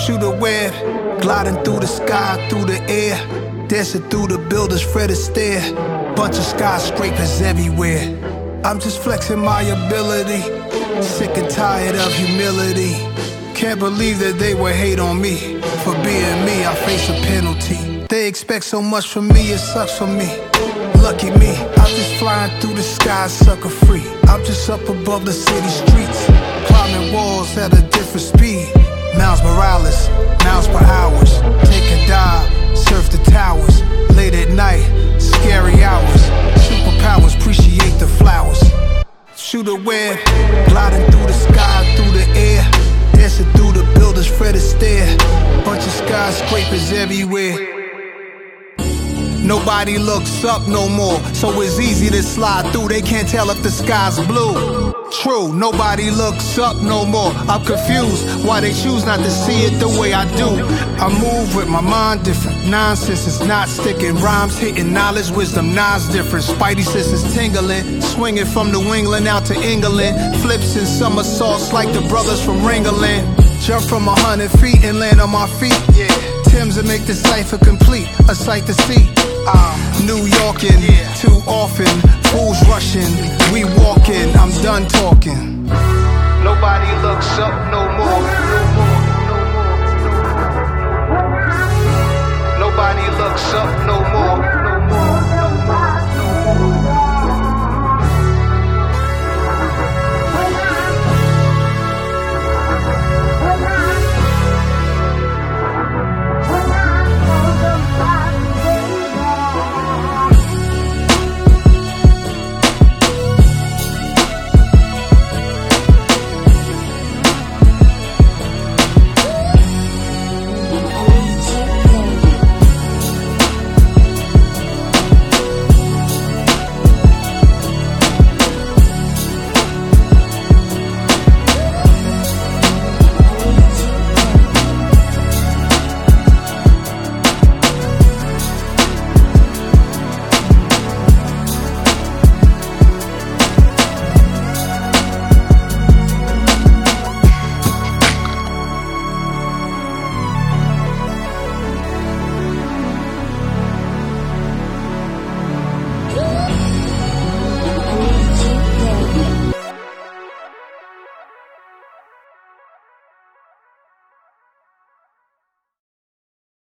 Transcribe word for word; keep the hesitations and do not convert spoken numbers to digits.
Shoot a web, gliding through the sky, through the air, dancing through the buildings, Fred Astaire. Bunch of skyscrapers everywhere. I'm just flexing my ability, sick and tired of humility. Can't believe that they would hate on me. For being me, I face a penalty. They expect so much from me, it sucks for me. Lucky me, I'm just flying through the sky, sucker free. I'm just up above the city streets, climbing walls at a different speed. Miles Morales, miles per hours. Take a dive, surf the towers. Late at night, scary hours. Superpowers, appreciate the flowers. Shoot a web, gliding through the sky, through the air, dancing through the buildings, Fred Astaire. Bunch of skyscrapers everywhere. Nobody looks up no more, so it's easy to slide through. They can't tell if the sky's blue. True, nobody looks up no more. I'm confused why they choose not to see it the way I do. I move with my mind different. Nonsense is not sticking. Rhymes hitting, knowledge, wisdom, Nas different. Spidey senses tingling, swinging from New England out to England. Flips and somersaults like the brothers from Ringling. Jump from a hundred feet and land on my feet. Yeah. Tim's to make the cipher complete, a sight to see. I'm New Yorkin', yeah. Too often, fools rushing, we walking, I'm done talking. Nobody looks up no more.